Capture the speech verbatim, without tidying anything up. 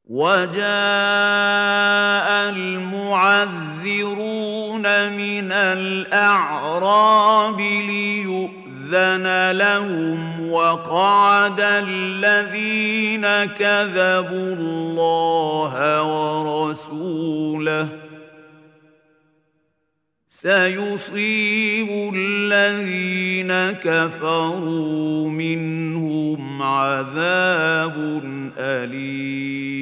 وجاء المعذرون من الأعراب ليؤذن لهم وقعد الذين كذبوا الله ورسوله سيصيب الذين كفروا منهم عذاب أليم